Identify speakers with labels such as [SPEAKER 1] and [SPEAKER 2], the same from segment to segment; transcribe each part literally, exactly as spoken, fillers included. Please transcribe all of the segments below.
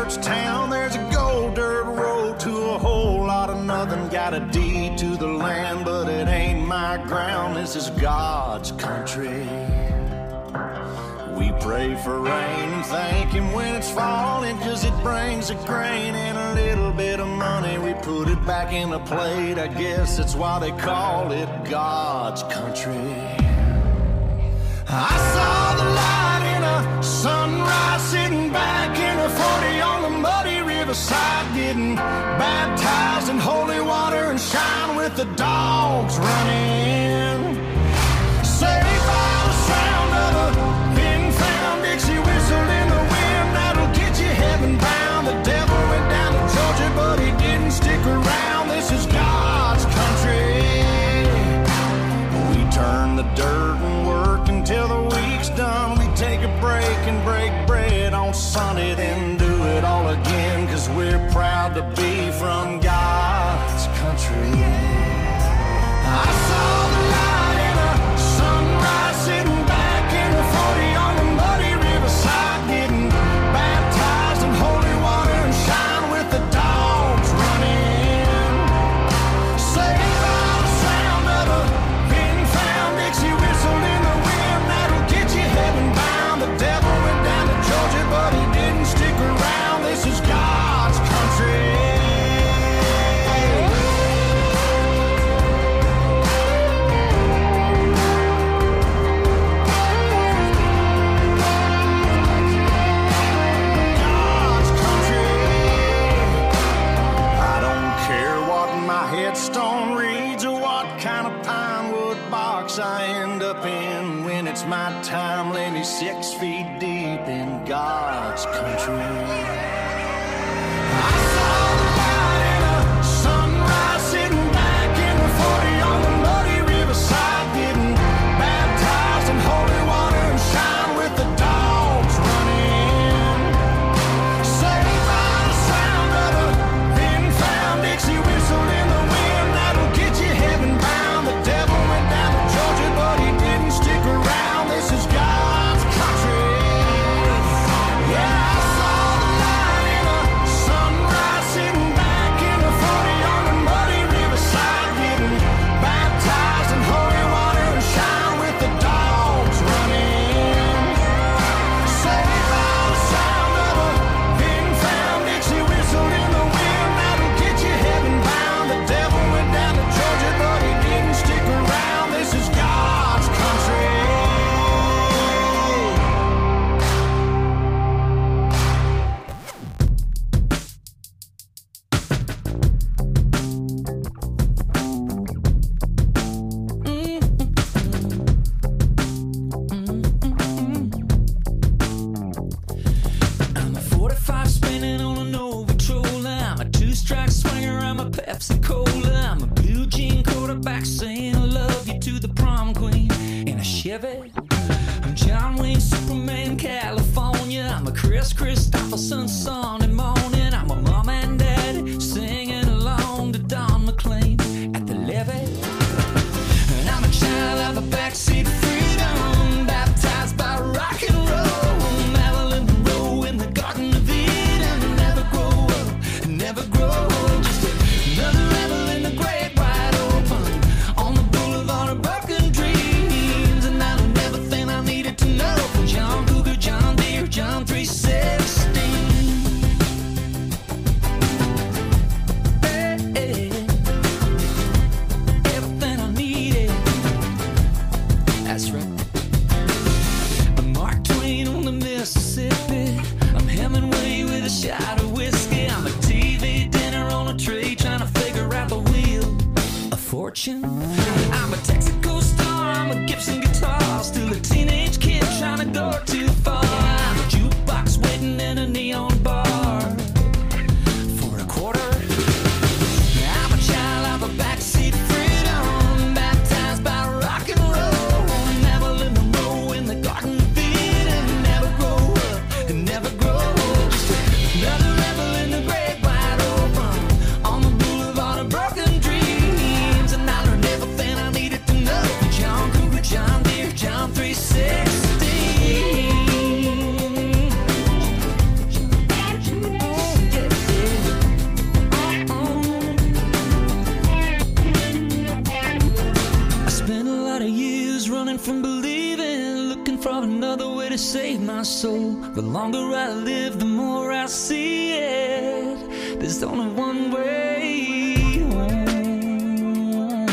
[SPEAKER 1] church town, there's a gold dirt road to a whole lot of nothing. Got a deed to the land, but it ain't my ground. This is God's country. We pray for rain and thank him when it's falling, cause it brings a grain and a little bit of money. We put it back in the plate, I guess that's why they call it God's country. I saw the light in a sunrise, sitting back in a forty on the muddy riverside, getting baptized in holy water and shine with the dogs running. Saved by the sound of a pin-found Dixie whistle in the wind that'll get you heaven bound. The devil went down to Georgia, but he didn't stick around. This is God's country. We turn the dirt and work until the week's done. We take a break and break bread on Sunday, then do it all again, cause we're proud to be from God's country. I saw the light in a sunrise, sitting back in a forty on the muddy riverside, getting baptized in holy water and shine with the dogs running. Saved by the sound of a pin-found Dixie whistle in the wind that'll get you heaven bound. The devil went down to Georgia, but he didn't stick around. This is God's country. Headstone reads or what kind of pine wood box I end up in. When it's my time, lay me six feet deep in God's country. I saw the light in a sunrise, sitting back in the forty on the muddy riverside, getting baptized in holy water and shine with the dogs running. Saved by the sound of a pin-found Dixie whistle in the heaven bound. The devil went down to Georgia, but he didn't stick around. This is God's country. Yeah, I saw the light in a sunrise, sitting back in a forty on the muddy riverside, getting baptized in holy water and shine with the dogs running. Saved by the sound of a pin-found Dixie whistle in the wind that'll get you heaven bound. The devil went down to Georgia, but he didn't stick around. This is God's country.
[SPEAKER 2] I'm a forty-five spinning on an old patrol. I'm a two-strike swinger. I'm a Pepsi Cola. I'm a blue jean quarterback saying I love you to the prom queen in a Chevy. I'm John Wayne, Superman, California. I'm a Chris Christopherson Sunday morning. I'm a mom and dad singing along to Don McLean at the levee. And I'm a child of a backseat freedom, baptized by rock and roll. Marilyn Monroe in the Garden of Eden. Never grow up, never grow old. Just another rebel in the great wide open on the boulevard of broken dreams. And I learned everything I needed to know from John Cougar, John Deere, John three sixteen. Hey, hey. Everything I needed. That's right. I'm Mark Twain on the Mississippi. I'm Hemingway with a shot of whiskey. I'm a T V dinner on a tray trying to figure out the wheel of fortune. I'm a Texaco star. I'm a Gibson guitar. Still a teenage kid trying to go too far. I'm a jukebox waiting in a neon bar for a quarter. I'm a child of a backseat freedom, baptized by rock and roll. Marilyn Monroe in the Garden of Eden. Never grow up and never grow old. Just another rebel in the great wide open on the boulevard of broken dreams. And I learned everything I needed to know from John Cougar, John Deere, John three sixteen. to save my soul. The longer I live, the more I see it. There's only one way home.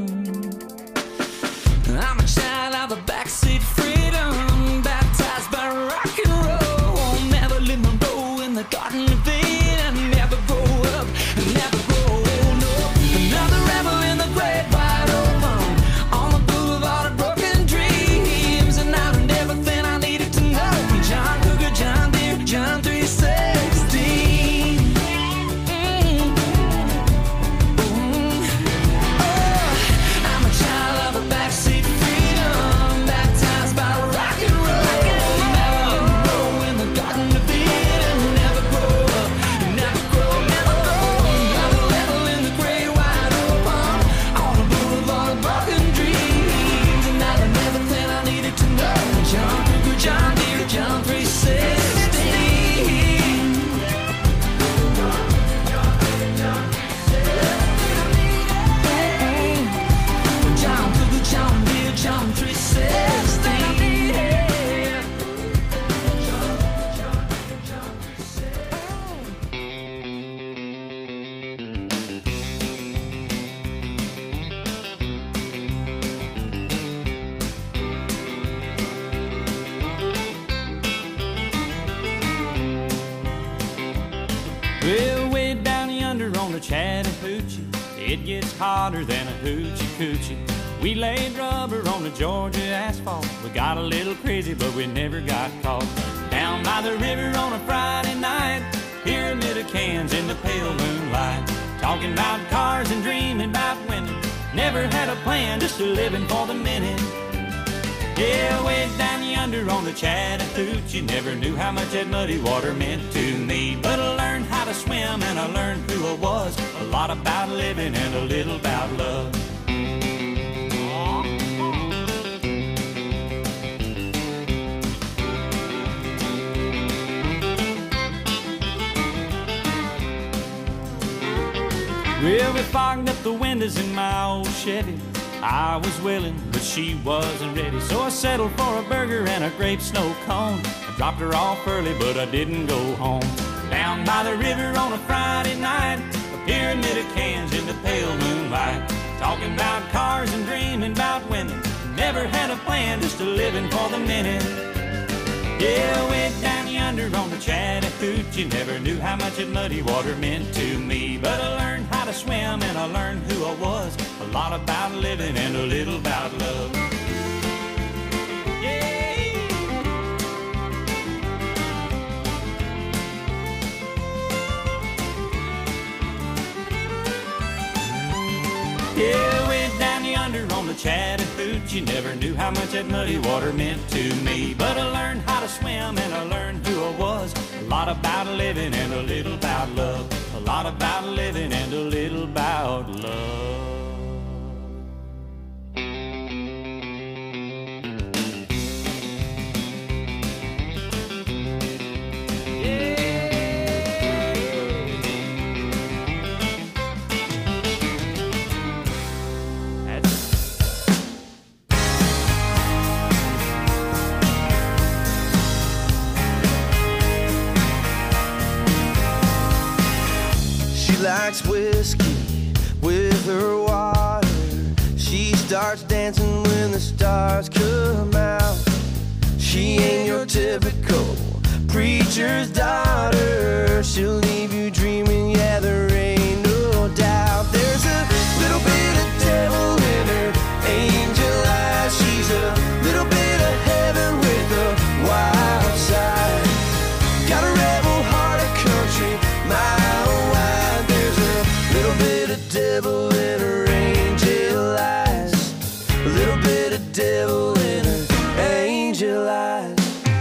[SPEAKER 2] I'm a child of the backseat freedom, baptized by rock and roll. Never live my role in the Garden of Eden. Never grow up, never grow old. No, another rebel in the great wide open, on the boulevard of broken dreams. And I learned everything I needed to know. John Cougar, John Deere, John three sixteen. Mm. Mm. Oh, I'm a child of a backseat freedom, baptized by rock and roll. Never grow in the Garden of Eden. Never grow up, never grow, never grow. Another level in the great wide open, on the boulevard of broken dreams. And I learned everything I needed to know. John Cougar, John Deere, John three sixteen. John Cougar, John Deere, John three sixteen.
[SPEAKER 3] Well, way down yonder on the Chattahoochee, it gets hotter than a hoochie coochie. We laid rubber on the Georgia asphalt. We got a little crazy, but we never got caught. Down by the river on a Friday night, pyramid of cans in the pale moonlight. Talking about cars and dreaming about women. Never had a plan, just a living for the minute. Yeah, way down yonder on the Chattahoochee, never knew how much that muddy water meant to me. But I learned how to swim and I learned who I was. A lot about living and a little about love. Well, we fogged up the windows in my old Chevy. I was willing, but she wasn't ready. So I settled for a burger and a grape snow cone. I dropped her off early, but I didn't go home. Down by the river on a Friday night, a pyramid of cans in the pale moonlight. Talking about cars and dreaming about women. Never had a plan, just a living for the minute. Yeah, way down yonder on the Chattahoochee, never knew how much that muddy water meant to me. But I learned how to swim and I learned who I was. A lot about living and a little about love. Yeah. Yeah, way down yonder on the Chattahoochee, never knew how much that muddy water meant to me. But I learned how to swim and I learned who I was. A lot about living and a little about love. A lot about living and a little about love.
[SPEAKER 4] Likes whiskey with her water. She starts dancing when the stars come out. She ain't your typical preacher's daughter. She'll leave you dreaming, yeah, there ain't no doubt. There's a little bit of devil in her angel eyes. She's a little bit of heaven with a wild side. Got a rebel heart, a country mile wide. There's a little bit of devil in her angel eyes. A little bit of devil in her angel eyes.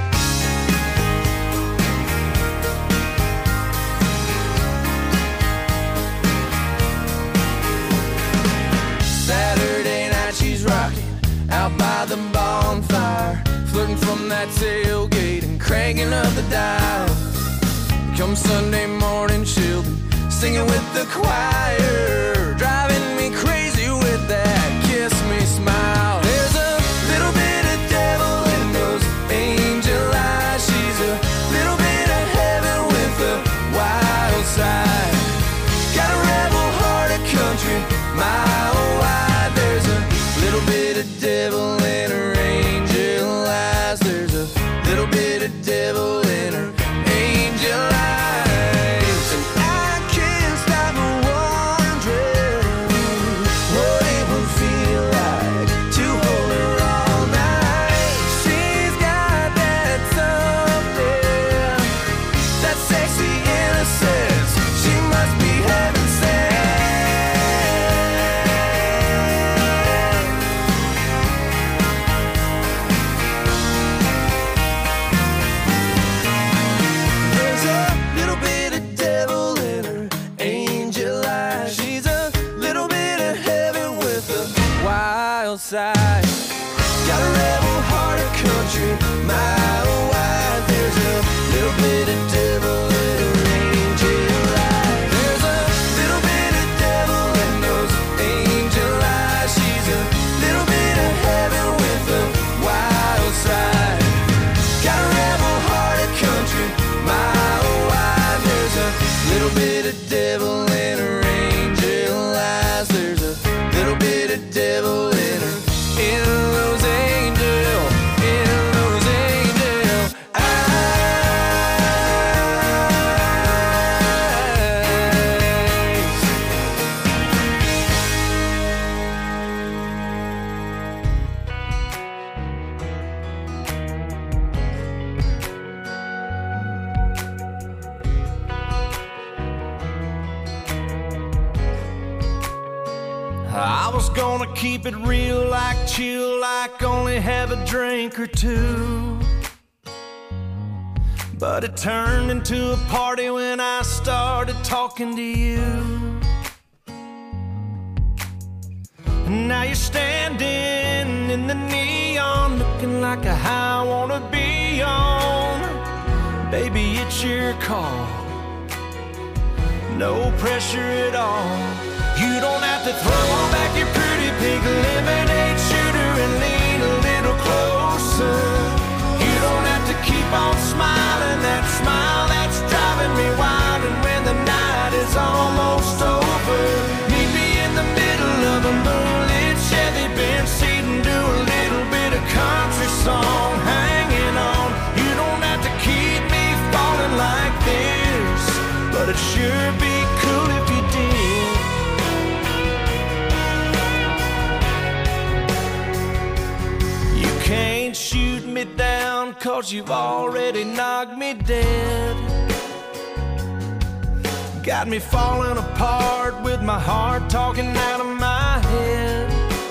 [SPEAKER 4] Saturday night she's rocking out by the bonfire, flirting from that tailgate and cranking up the dial. Come Sunday morning she'll be singing with the choir, driving me crazy with that kiss me smile. There's a little bit of devil in those angel outside. Got a rebel heart of country, mile wide. There's a little bit of devil in her angel eyes. There's a little bit of devil in those angel eyes. She's a little bit of heaven with a wild side. Got a rebel heart of country, mile wide. There's a little bit of devil in her angel eyes. There's a little bit of devil in her, in those angel, in those angel
[SPEAKER 1] I was gonna keep it real, like chill, like only have a drink or two. But it turned into a party when I started talking to you. And now you're standing in the neon, looking like a high I wanna be on. Baby, it's your call, no pressure at all. You don't have to throw back your pretty pink lemonade shooter and lean a little closer. You don't have to keep on smiling, that smile that's driving me wild. And when the night is almost over, meet me in the middle of a moonlit Chevy Benz seat and do a little bit of country song, hanging on. You don't have to keep me falling like this, but it'd sure be cool if you did. Can't shoot me down, cause you've already knocked me dead. Got me falling apart with my heart talking out of my head.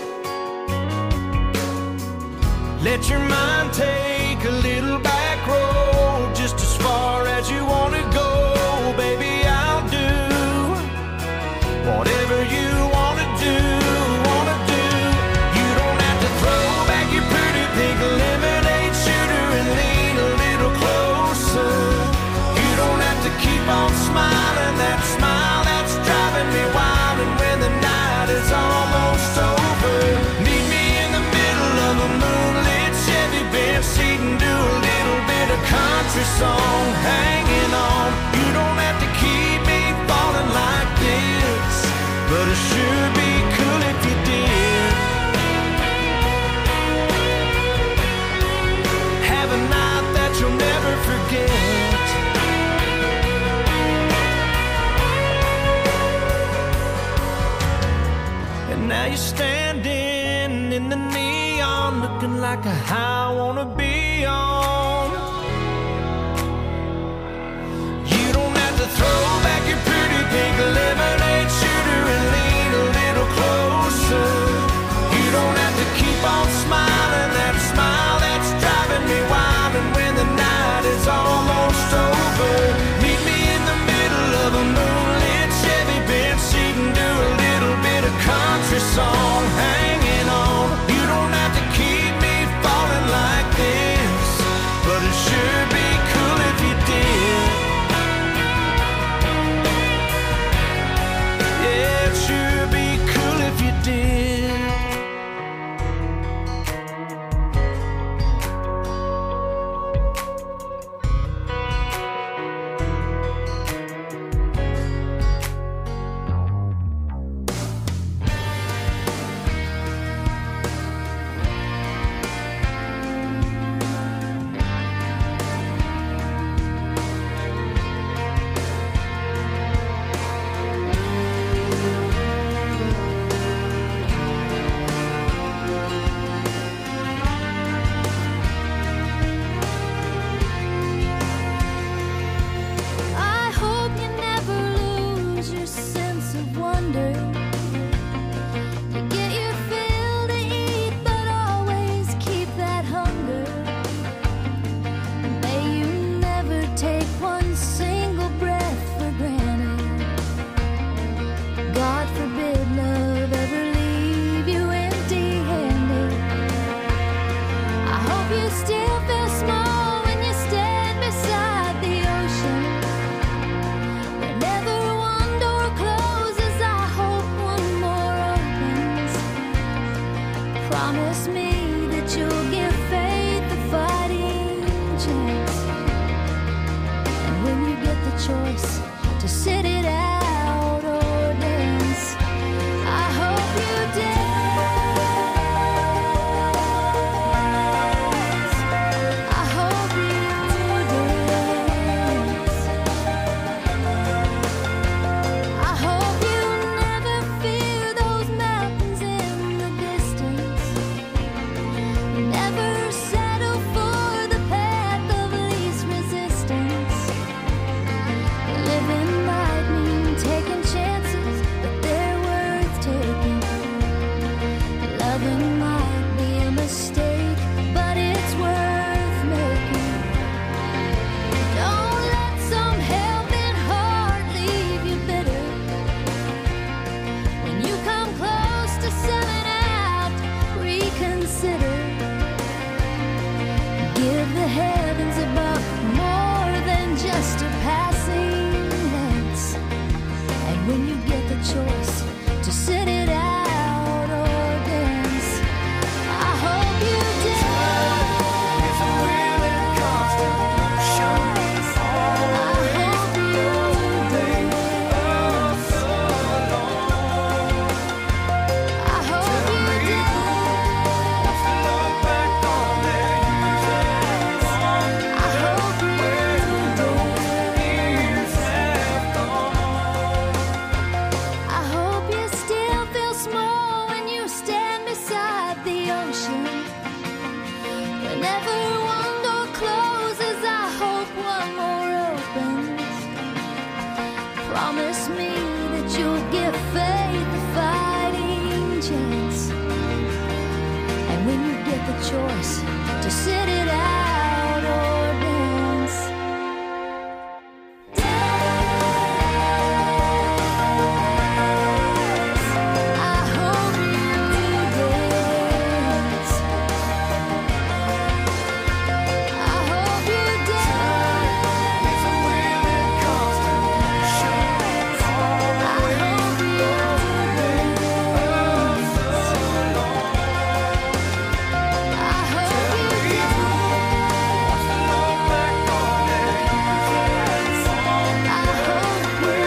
[SPEAKER 1] Let your mind take a little back road, just as far as you want to go. Baby, I'll do whatever you want to do, want to do. You don't have to throw back your pretty pink lemonade shooter and lean a little closer. You don't have to keep on smiling, that smile that's driving me wild. And when the night is almost over, meet me in the middle of a moonlit Chevy Benz seat and do a little bit of country song, hanging on. You don't have to keep me falling like this, but it sure be cool if you did. Have a night that you'll never forget. And now you're standing in the neon, looking like a high I wanna be on. You don't have to throw back your pretty pink lemonade shooter and lean a little closer. You don't have to keep on smiling, that smile that's driving me wild. And when the night is almost over, meet me in the middle of a moonlit Chevy Benz seat and do a little bit of country song, hanging on. You don't have to keep me falling like this, but it sure be cool if you did.
[SPEAKER 5] choice to sit it out or dance. Dance. I hope you dance. I hope you dance. When it comes to showing all I hope you dance. I hope you dance. I hope you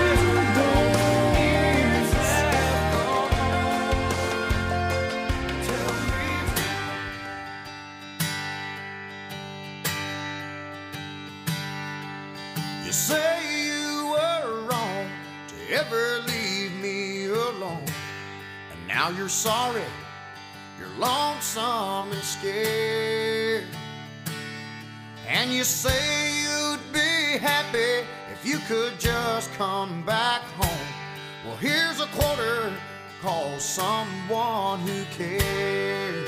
[SPEAKER 1] You say you were wrong to ever leave me alone, and now you're sorry, you're lonesome and scared. And you say you'd be happy if you could just come back home. Well, here's a quarter, call someone who cares.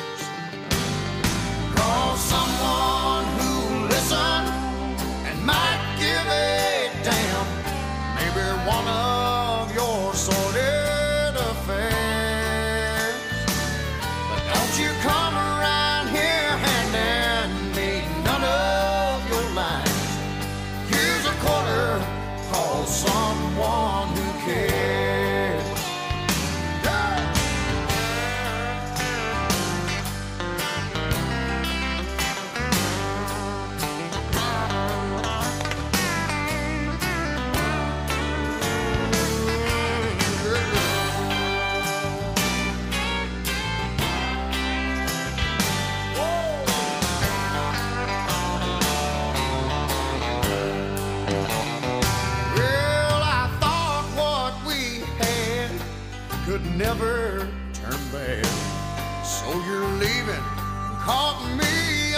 [SPEAKER 1] Call someone who listens and might give a damn. Maybe one of your sordid affairs. But don't you come around here handing me none of your lines. Here's a quarter, call someone who cares. Yeah. Well, I thought what we had could never turn bad. So you're leaving, caught me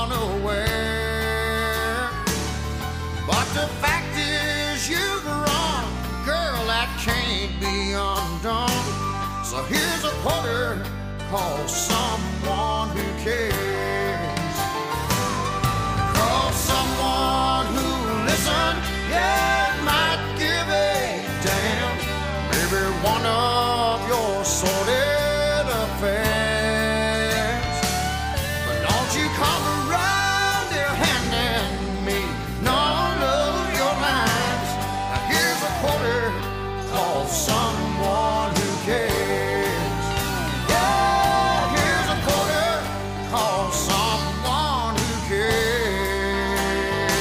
[SPEAKER 1] unaware. But the fact is you've run, girl, that can't be undone. So here's a quarter, call someone who cares. Call someone who listens, yeah, might give a damn. Maybe one of your sordid affairs. But don't you come around here handing me none of your lines. Now here's a quarter, call someone who cares. Yeah, here's a quarter, call someone who cares.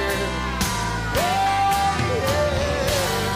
[SPEAKER 1] Yeah, yeah.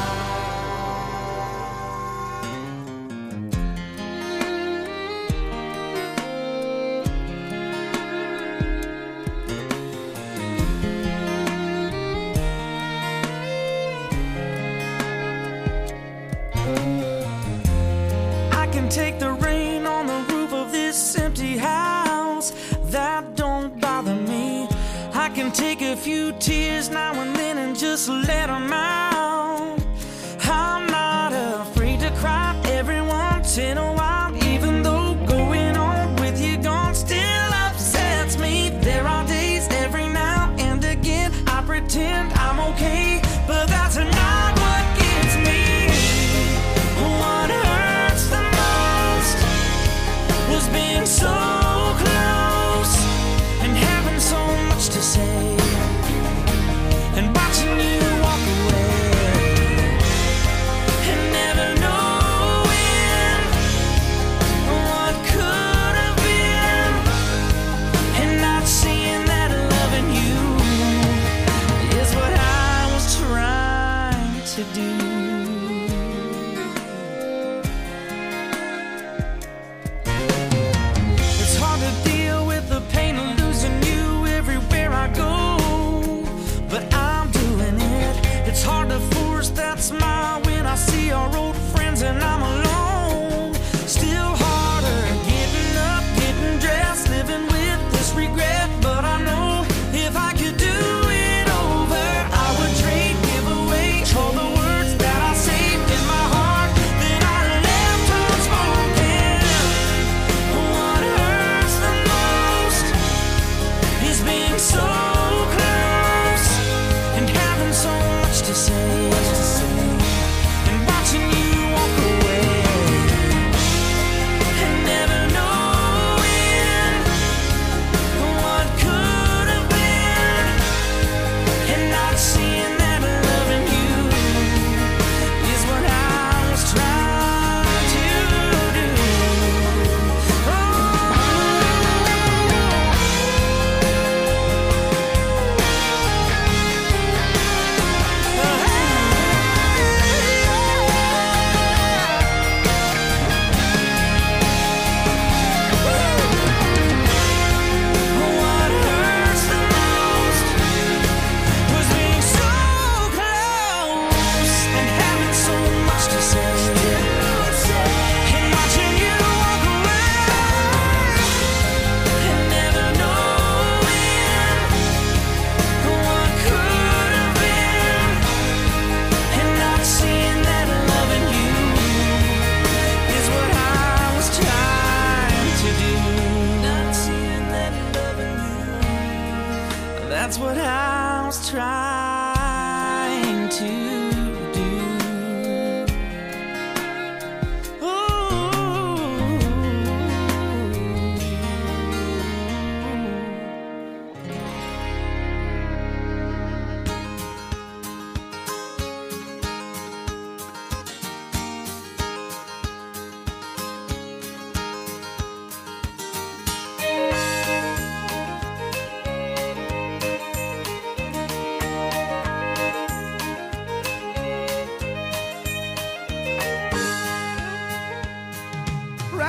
[SPEAKER 2] I can take the rain on the roof of this empty house. That don't bother me. I can take a few tears now and then and just let them out. I'm not afraid to cry every once in a while, even though going on with you gone still upsets me. There are days every now and again I pretend I'm okay, but that's not what gets me. What hurts the most was being so close and having so much to say and watching you walk away and never knowing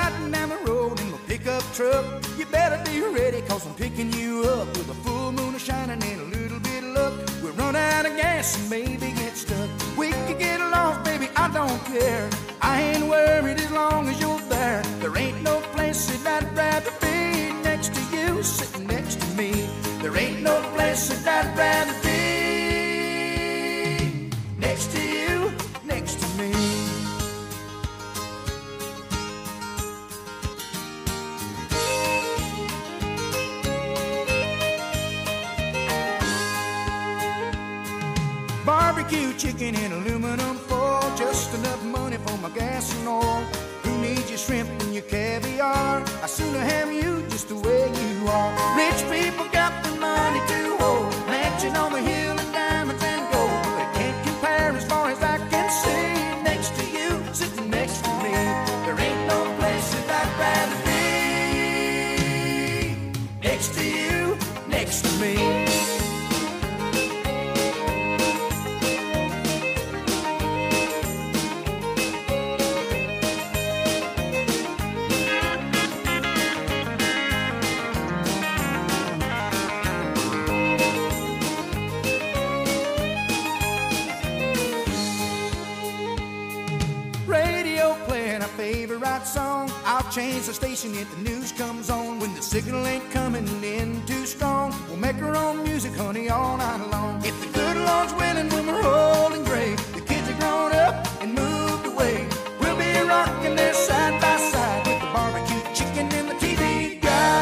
[SPEAKER 6] riding down the road in my pickup truck. You better be ready, cause I'm picking you up with a full moon shining and a little bit of luck. We'll run out of gas and maybe get stuck. We could get lost, baby, I don't care. I ain't worried as long as you're there. There ain't no place that I'd rather be next to you, sitting next to me. There ain't no place that I'd rather be next to you, next to me. Barbecue chicken in aluminum foil, just enough money for my gas and oil. Who needs your shrimp and your caviar? I sooner have you just the way you are. Rich people got the money to hold, mansion on the hill and diamonds and gold. They can't compare as far as I can see. Next to you, sitting next to me. There ain't no place that I'd rather be next to you, next to me. Song. I'll change the station if the news comes on. When the signal ain't coming in too strong, we'll make our own music, honey, all night long. If the good Lord's willing, when we're old and gray, the kids are grown up and moved away, we'll be rocking there side by side with the barbecue chicken and the T V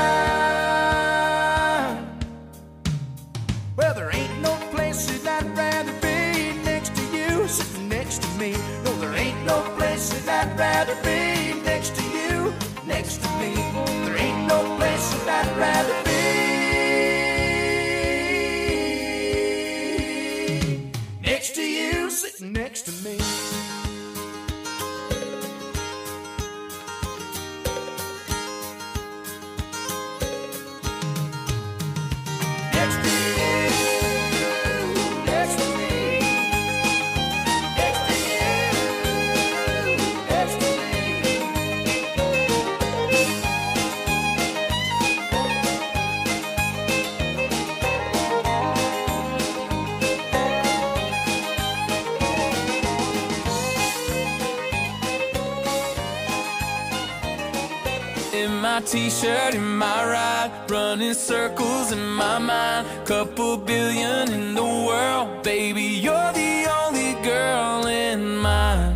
[SPEAKER 6] guide. Well, there ain't no place that I'd rather be next to you, sitting next to me. No, there ain't no place that I'd rather be next to you, next to me. There ain't no place that I'd rather be next to you, sitting next to me. Next to you, next to me. Next to you, next to me.
[SPEAKER 2] In my t-shirt, in my ride, running circles in my mind. Couple billion in the world, baby, you're the only girl in mine.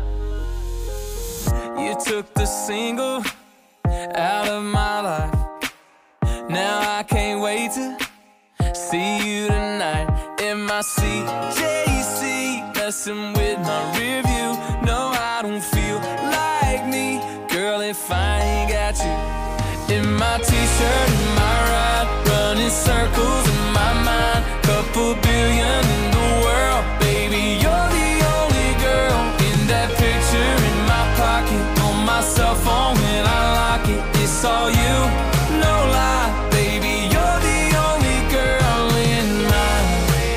[SPEAKER 2] You took the single out of my life. Now I can't wait to see you tonight. In my C J C, messing with my rear view. No, I don't feel like me, girl, if I ain't got you. In my t-shirt, in my ride, running circles in my mind. Couple billion in the world, baby, you're the only girl. In that picture in my pocket, on my cell phone when I lock it, it's all you, no lie, baby, you're the only girl in mine.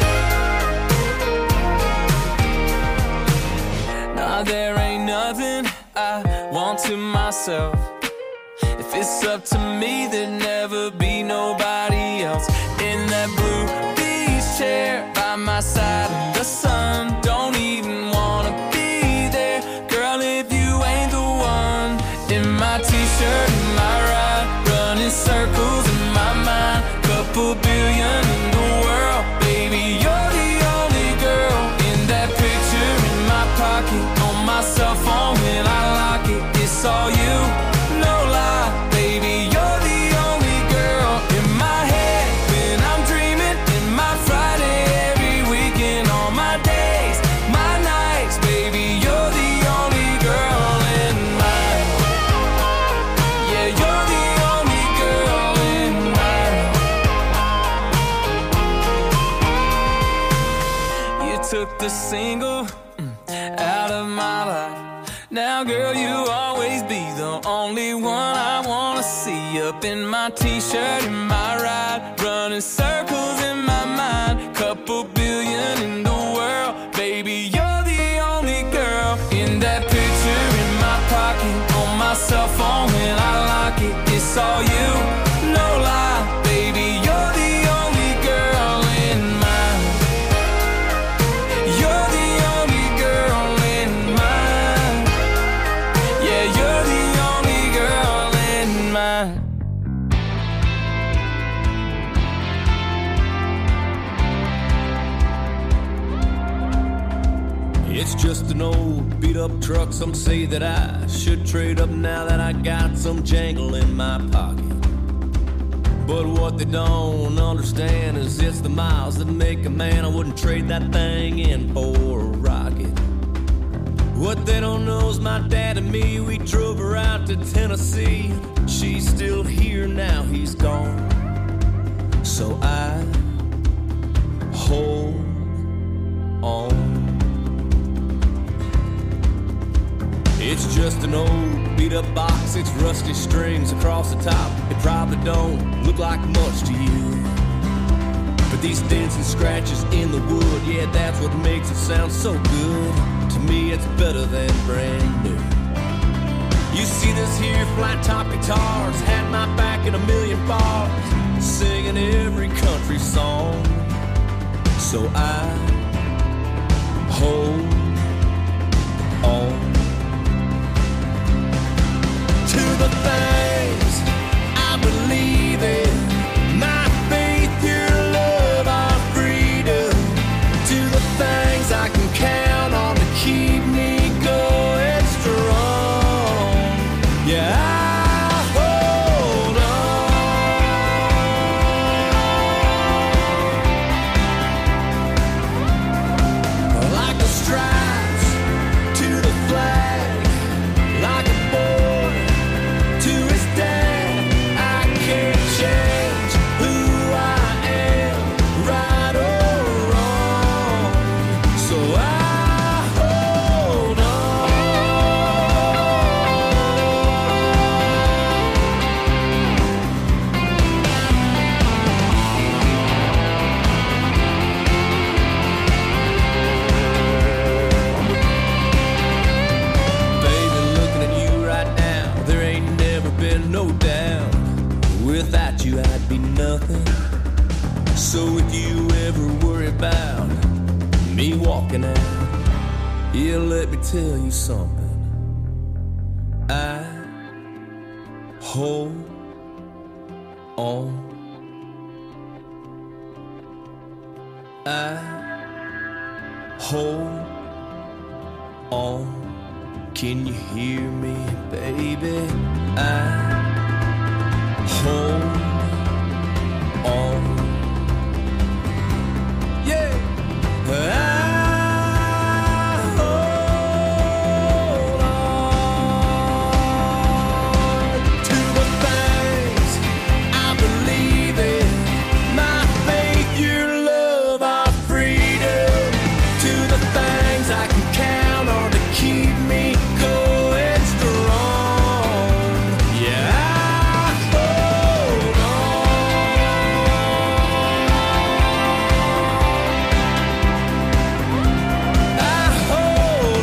[SPEAKER 2] Nah, there ain't nothing I want to myself. If it's up to me, there'd never be nobody else. In that blue beach chair by my side in the sun, don't even wanna be there, girl, if you ain't the one. In my t-shirt, in my ride, running circles in my mind. Couple billion in the world, baby, you're the only girl. In that picture in my pocket, on my cell phone when I lock it, it's all you, no lie, baby, you're the only girl. In my head when I'm dreaming, in my Friday, every weekend, all my days, my nights, baby, you're the only girl in mine. Yeah, you're the only girl in mine. You took the single mm, out of my life. Now, girl, you'll always be the only one I wanna see. Up in my t-shirt, in my ride, running circles in my mind. Couple billion in the world, baby, you're the only girl. In that picture in my pocket, on my cell phone
[SPEAKER 7] pickup truck. Some say that I should trade up now that I got some jangle in my pocket. But what they don't understand is it's the miles that make a man. I wouldn't trade that thing in for a rocket. What they don't know is my dad and me, we drove her out to Tennessee. She's still here now, he's gone. So I hold on. It's just an old beat-up box, it's rusty strings across the top. It probably don't look like much to you, but these dents and scratches in the wood, yeah, that's what makes it sound so good. To me, it's better than brand new. You see this here flat-top guitars had my back in a million bars, singing every country song. So I hold on to the things I believe in, my faith, your love, our freedom, to the things I can count on to keep me going strong. Yeah, I hold on like the stripes to the flag, like a boy to his dad. I can't change who I am, right or wrong. So I hold Baby, looking at you right now, there ain't never been no doubt. Without you, I'd be nothing. So if you ever worry about me walking out, yeah, let me tell you something. I hold on. I hold on. Can you hear me, baby? I hold on. Yeah. I hold on to the things I believe in, my faith, your love, our freedom, to the things I can count on to keep me going strong. Yeah, I hold on. I hold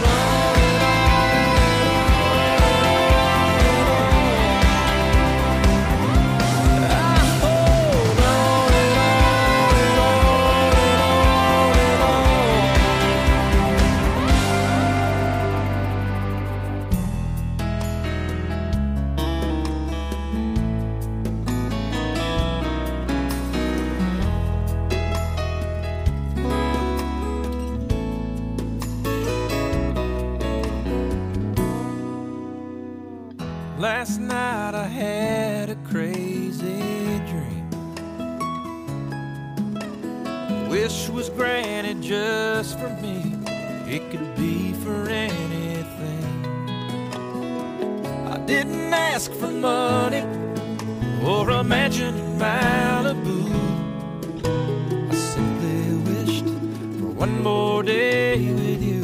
[SPEAKER 7] on. I hold on and on and on and on and on. Last night I had a crazy dream. Wish was granted just for me. It could be for anything. I didn't ask for money or a mansion in Malibu. I simply wished for one more day with you.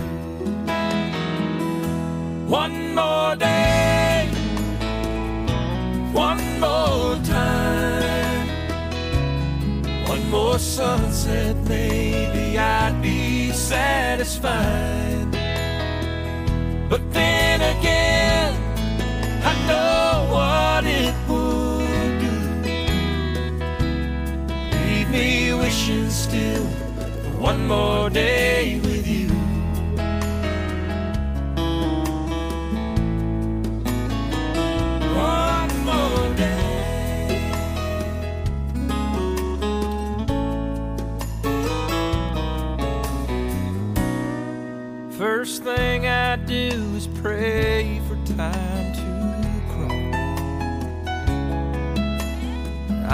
[SPEAKER 7] One more day, one more time, one more sunset, maybe I'd be satisfied. But then again, I know what it would do. Leave me wishing still for one more day with you. One more day. First thing I do is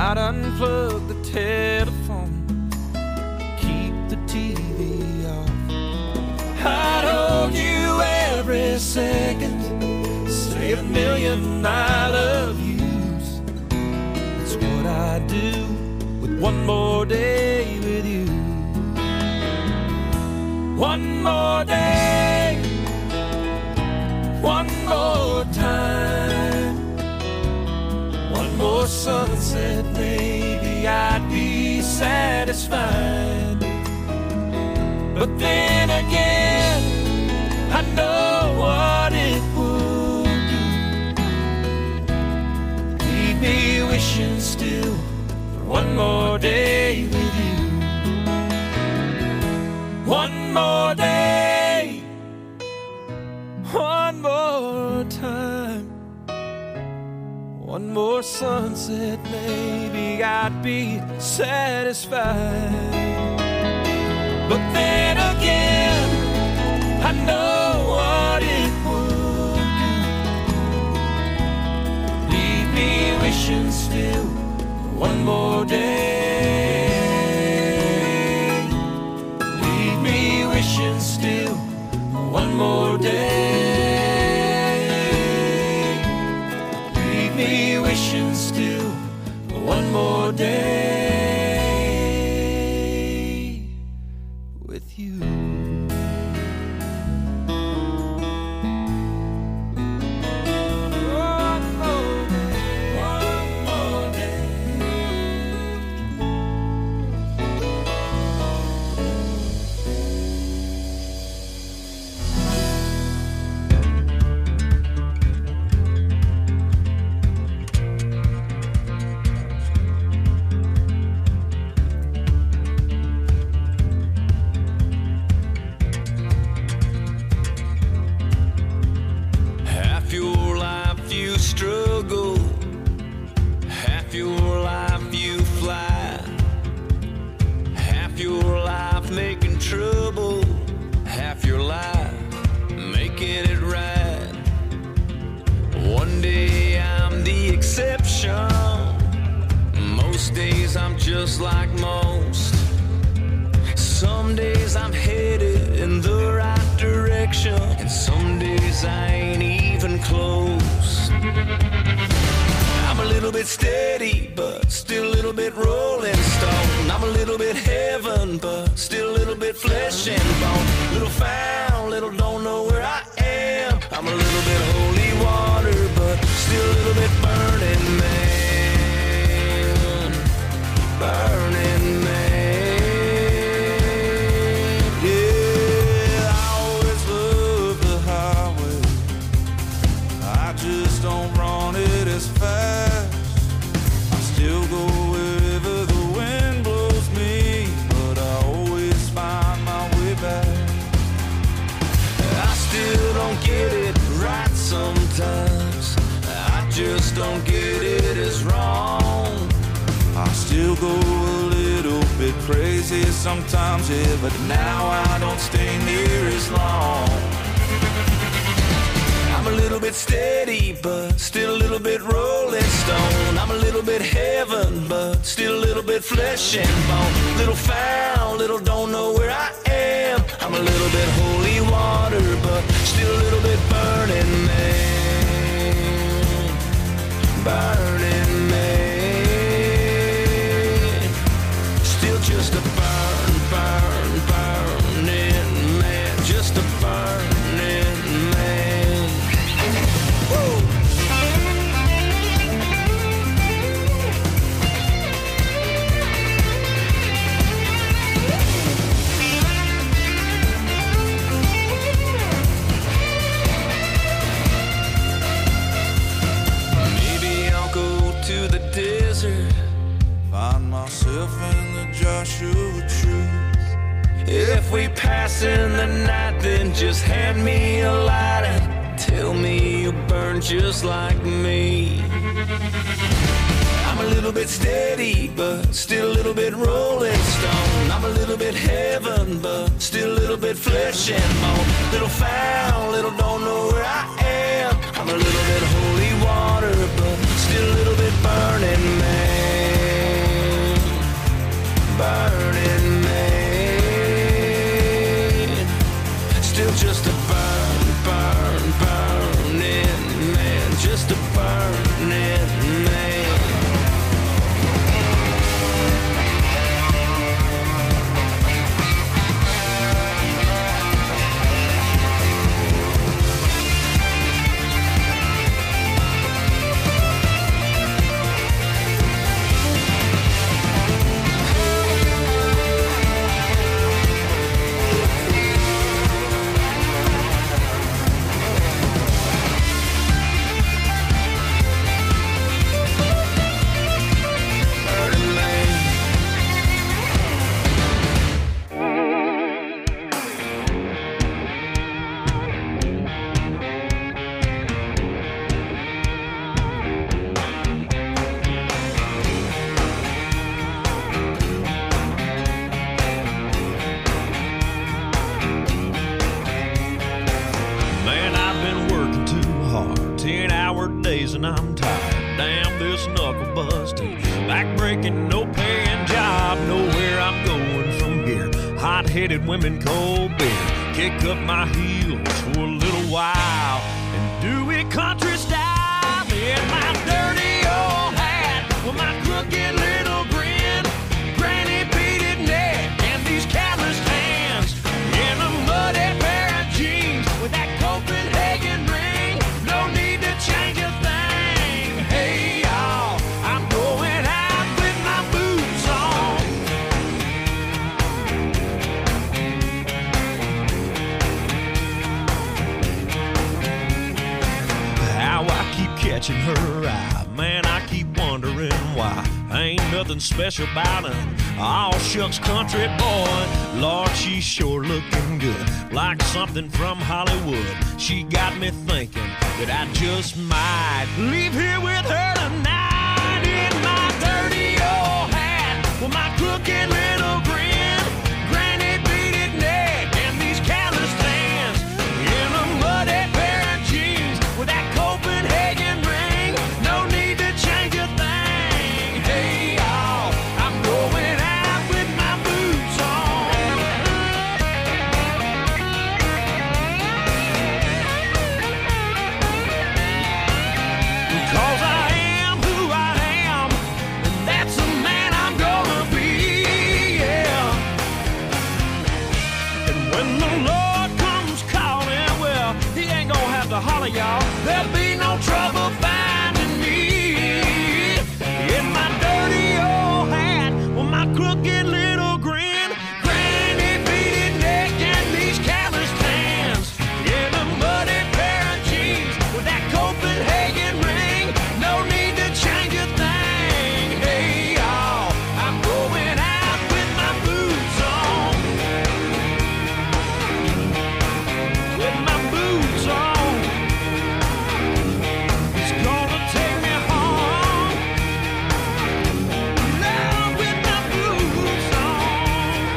[SPEAKER 4] I'd unplug the telephone, keep the T V off. I'd hold you every second, say a million I love yous. That's what I do with one more day with you. One more day, one more time, one more sunset, maybe I'd be satisfied. But then again, I know what it would do. Leave me wishing still for one more day with you. One more day, one more time, one more sunset, maybe I'd be satisfied. But then again, I know what it would do. Leave me wishing still for one more day. Leave me wishing still for one more day. Leave me wishing still for one more day with you.
[SPEAKER 7] Just like most. Some days I'm headed in the right direction, and some days I ain't even close. I'm a little bit steady, but still a little bit rolling stone. I'm a little bit heaven, but still a little bit flesh and bone. Little found, little don't know where I am. I'm a little bit holy water, but still a little bit burning man. Burning man. Yeah, I always love the highway. I just don't run it as fast. I still go wherever the wind blows me, but I always find my way back. I still don't get it right sometimes. I just don't get it as wrong. I still go a little bit crazy sometimes, yeah, but now I don't stay near as long. I'm a little bit steady, but still a little bit rolling stone. I'm a little bit heaven, but still a little bit flesh and bone. Little found, little don't know where I am. I'm a little bit holy water, but still a little bit burning man. Burning man. Just a burn, burn, burning man. Just a burning man. Woo! Maybe I'll go to the desert, find myself in Joshua truth. If we pass in the night, then just hand me a lighter. Tell me you burn just like me. I'm a little bit steady, but still a little bit rolling stone. I'm a little bit heaven, but still a little bit flesh and bone. Little found, little don't know where I am. I'm a little bit holy water, but still a little bit burning man.
[SPEAKER 8] damn this knuckle busting, back breaking, no paying job. Know where I'm going from here. Hot-headed women, cold beer. Kick up my heels for a little while and do it country style. In my dirty old hat with my crooked little grin, granny beaded neck and these calloused hands, in a muddy pair of jeans with that Copenhagen ring. No need to change a thing. Hey y'all, I'm going out with my boots on. How I keep catching her eye, man, I keep wondering why. Ain't nothing special about her, all shucks country boy. Lord, she's sure looking good, like something from Hollywood. She got me thinking that I just might leave here with her tonight. In my dirty old hat with my crooked little grin, granny beaded neck and these calloused hands, in a muddy pair of jeans with that Copenhagen ring. No need to change a thing. Hey y'all, I'm going out with my boots on. Because I am who I am, and that's the man I'm gonna be, yeah. And when the Lord comes calling, well, he ain't gonna have to holler, y'all. There'll be no trouble finding me. In my dirty old hat with my crooked little grin, granny beaded neck and these calloused hands, in a muddy pair of jeans with that Copenhagen ring. No need to change a thing. Hey y'all, I'm going out with my boots on. With my boots on. It's gonna take me home. Now with my boots on.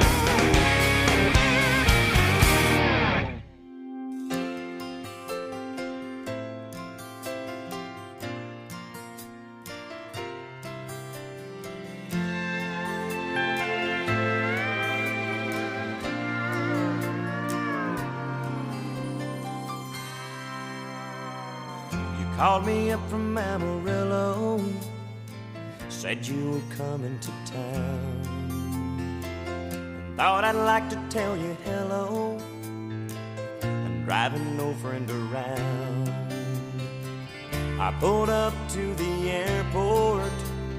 [SPEAKER 1] You called me up from Amarillo, said you were coming to town. Thought I'd like to tell you hello. I'm driving no friend around. I pulled up to the airport,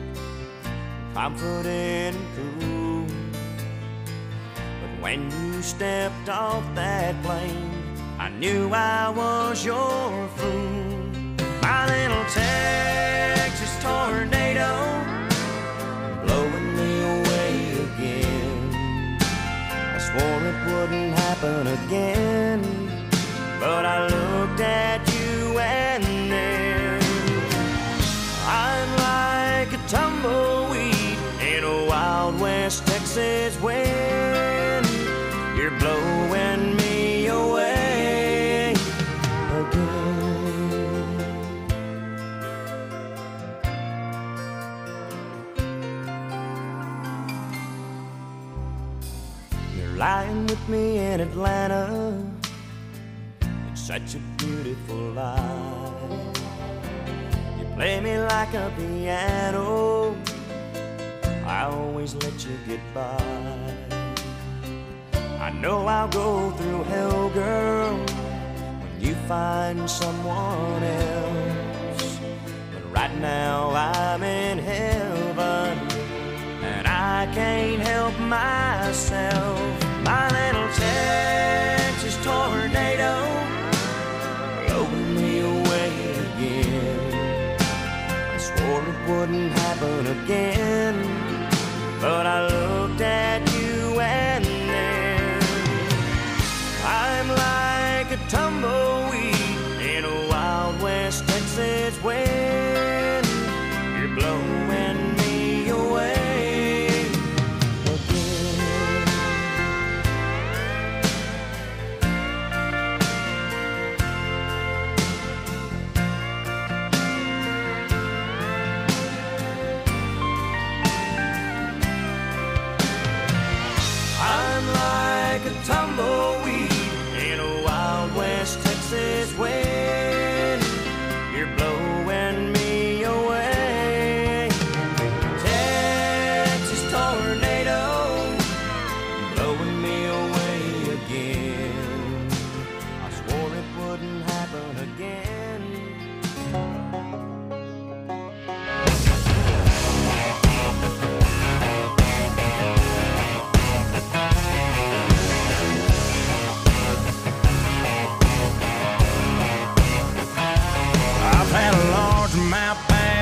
[SPEAKER 1] confident and cool. But when you stepped off that plane, I knew I was your fool. My little Texas tornado, blowing me away again. I swore it wouldn't happen again, but I looked at you and then I'm like a tumbleweed in a Wild West Texas wind. You're blowing me away again. You're lying with me in Atlanta. It's such a beautiful life. You play me like a piano. I always let you get by. I know I'll go through hell, girl, when you find someone else. But right now I'm in heaven, and I can't help myself. My little Texas tornado, blowing me away again. I swore it wouldn't happen again, but I looked at you and then I'm like a tumbleweed in a Wild West Texas wind. You're blowing me away again.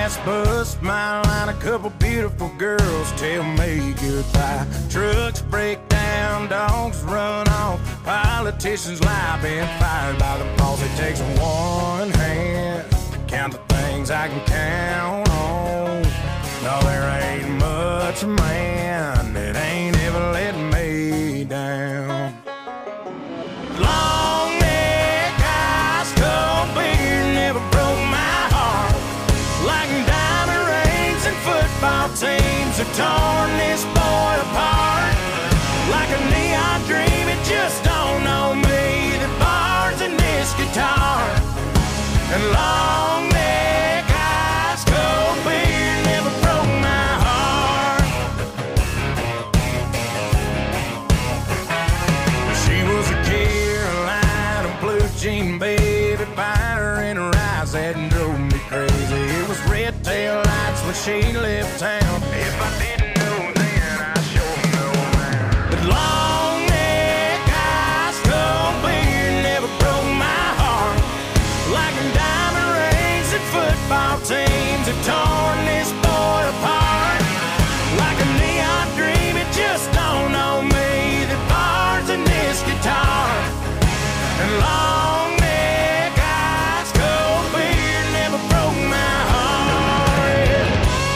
[SPEAKER 1] gas bus, smile and a couple beautiful girls tell me goodbye. Trucks break down, dogs run off, politicians lie, been fired by the boss. It takes one hand to count the things I can count on. No, there ain't much man that ain't ever let me down. Long neck, ice cold beer never broke my heart. Like diamond rings and football teams have torn this boy apart. Like a neon dream, it just don't know me. The bars in this guitar and long neck, ice cold beer never broke my heart. She was a Carolina blue jean baby, fire in her eyes that drove me crazy. It was red tail lights when she left town. If I didn't know then, I sure know now. But long neck, ice cold beer never broke my heart. Like diamond rings and football teams have torn this boy apart. Like a neon dream, it just don't know me. The bars in this guitar and long neck, ice cold beer never broke my heart.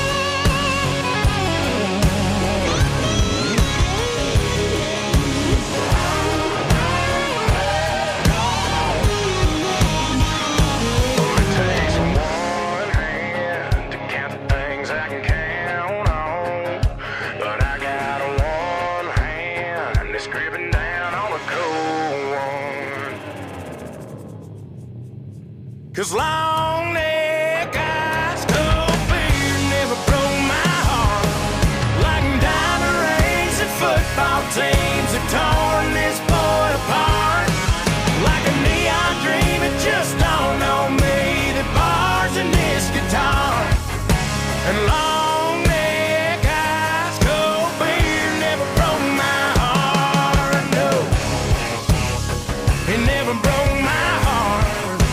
[SPEAKER 1] It takes one hand to count the things I can count on, but I got one hand that's gripping down on a cold one. 'Cause long neck, ice cold beer never broke my heart. Like diamond rings and football teams have torn this boy apart. Like a neon dream, it just don't know me. The bars in this guitar and long neck, ice cold beer never broke my heart. No, it never broke my heart.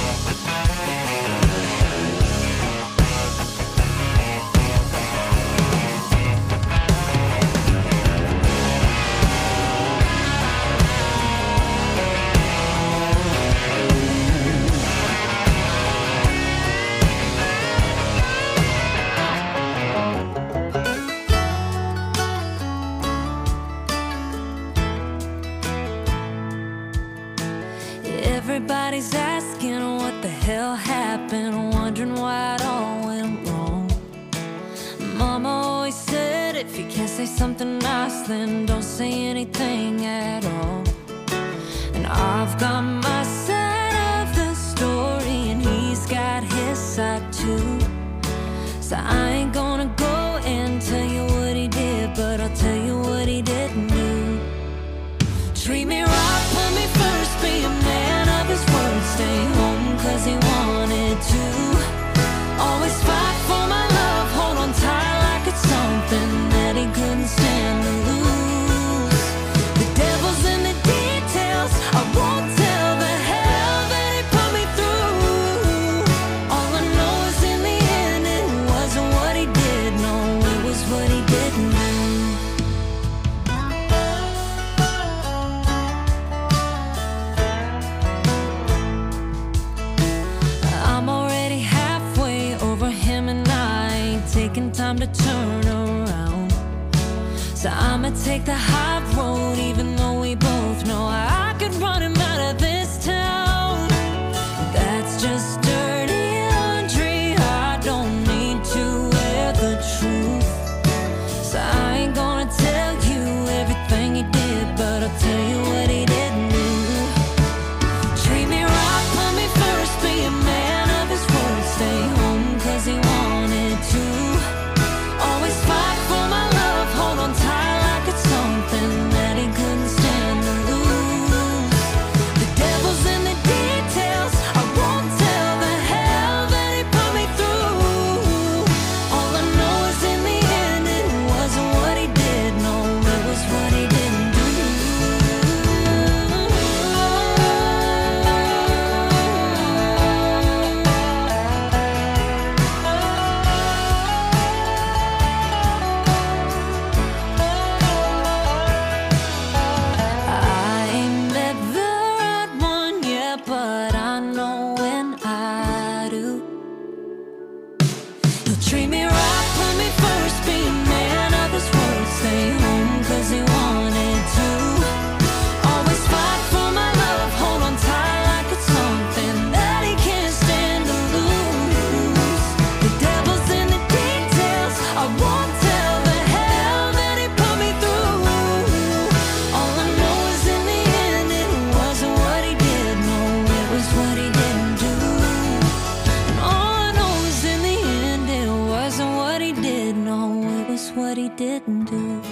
[SPEAKER 2] Everybody's asking what the hell happened, wondering why it all went wrong. Mama always said if you can't say something nice, then don't say anything at all. And I've got my side of the story, and he's got his side too. So I ain't gonna go and tell you what he did, but I'll tell you what he didn't do. Treat me right, put me first, be a man of his word, stay home 'cause he wanted to. Always fight for my love, hold on tight like it's something that he couldn't stand to lose. The devil's in the details, I won't tell the hell that he put me through. All I know is in the end it wasn't what he did, no, it was what he didn't do. I'm already halfway over him and I ain't taking time to turn around. So I'ma take the high road even though we both know I could run him out of this town. That's just dirty laundry, I don't need to wear the truth. So I ain't gonna tell you everything he did, but I'll tell you what he didn't do. Treat me right, put me first, be a man of his word, stay home 'cause he wanted to. Always fight for my love, hold on tight like it's something
[SPEAKER 5] didn't do.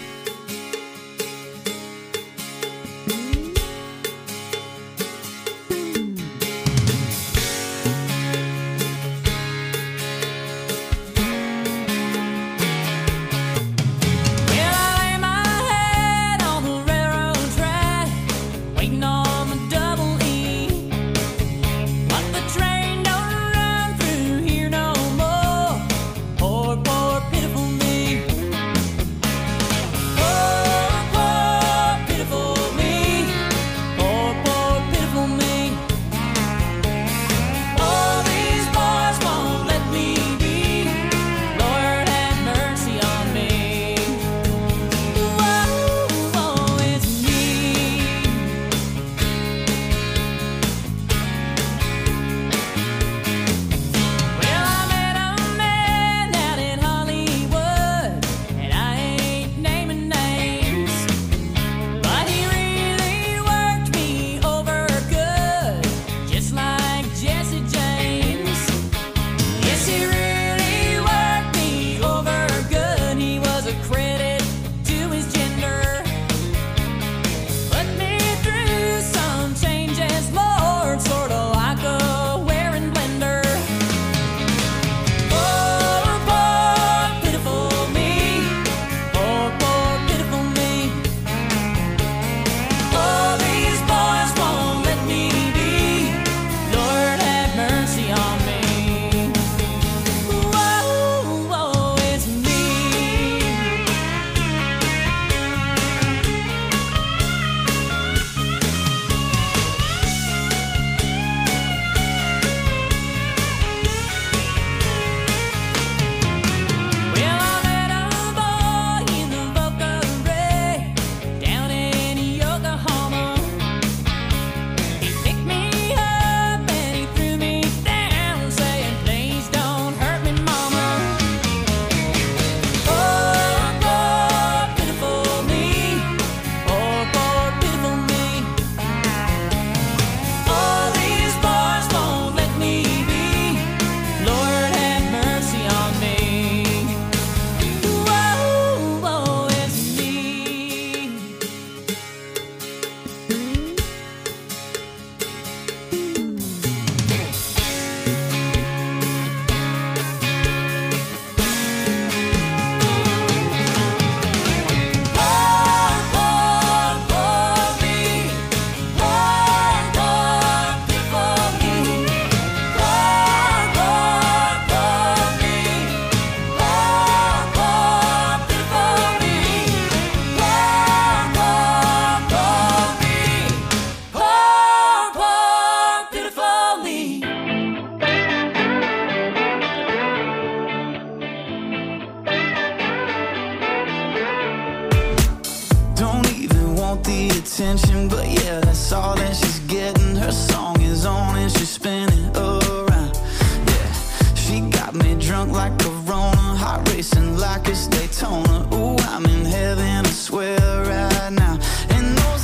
[SPEAKER 9] Attention, but yeah, that's all that she's getting. Her song is on and she's spinning around. Yeah, she got me drunk like Corona, heart racing like it's Daytona. Ooh, I'm in heaven, I swear right now. And those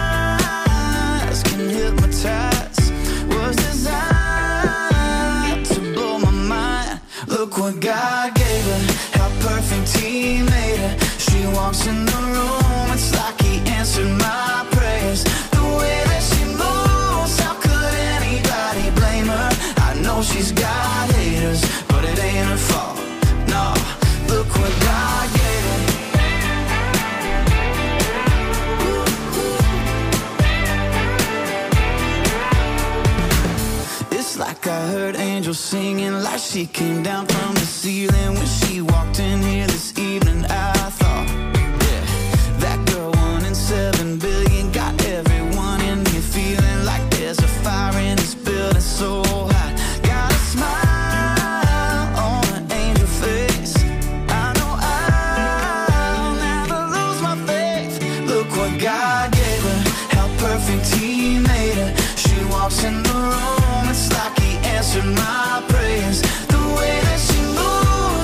[SPEAKER 9] eyes can hypnotize, was designed to blow my mind. Look what God gave her, how perfect He made her. She walks in the room, it's like He answered my prayers. The way that she moves, how could anybody blame her? I know she's got haters, but it ain't her fault. No, look what God gave her. It's like I heard angels singing, like she came down from the ceiling when she walked in here this evening. I thought, seven billion got everyone in here feeling like there's a fire in this building so hot. Got a smile on an angel face. I know I'll never lose my faith. Look what God gave her, how perfect He made her. She walks in the room, it's like He answered my prayers. The way that she moves,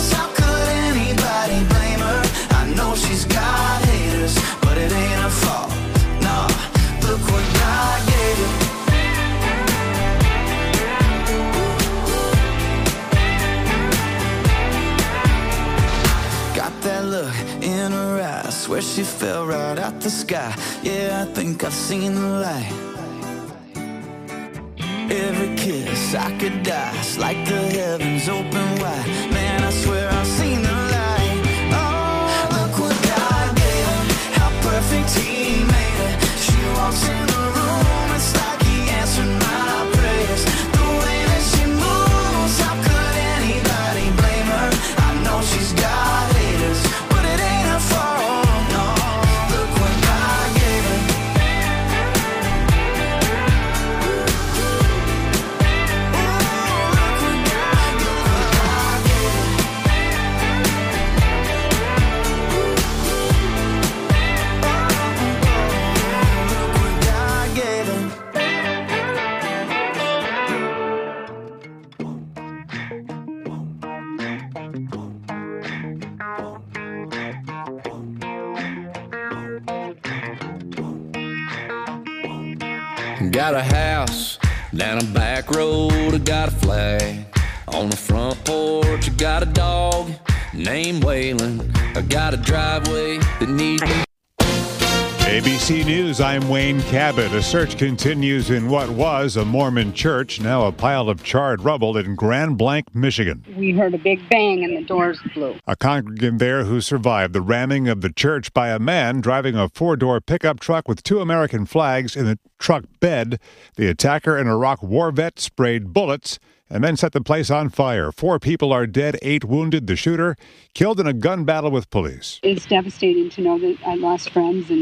[SPEAKER 9] look in her eyes, swear she fell right out the sky. Yeah, I think I've seen the light. Every kiss I could die, it's like the heavens open wide. Man, I swear I've seen the light. Oh, look what God gave her, how perfect He made her. She walks in the room, it's like He answered my prayers. The way that she moves, how could anybody blame her? I know she's got haters, but it ain't her fault, no. Look what God gave her.
[SPEAKER 7] Got a house down a back road, I got a flag on the front porch. I got a dog named Waylon. I got a driveway that needs.
[SPEAKER 10] A B C News, I'm Wayne Cabot. A search continues in what was a Mormon church, now a pile of charred rubble in Grand Blanc, Michigan.
[SPEAKER 11] We heard a big bang and the doors blew.
[SPEAKER 10] A congregant there who survived the ramming of the church by a man driving a four-door pickup truck with two American flags in the truck bed. The attacker, an Iraq war vet, sprayed bullets and then set the place on fire. Four people are dead, eight wounded. The shooter killed in a gun battle with police.
[SPEAKER 11] It's devastating to know that I lost friends and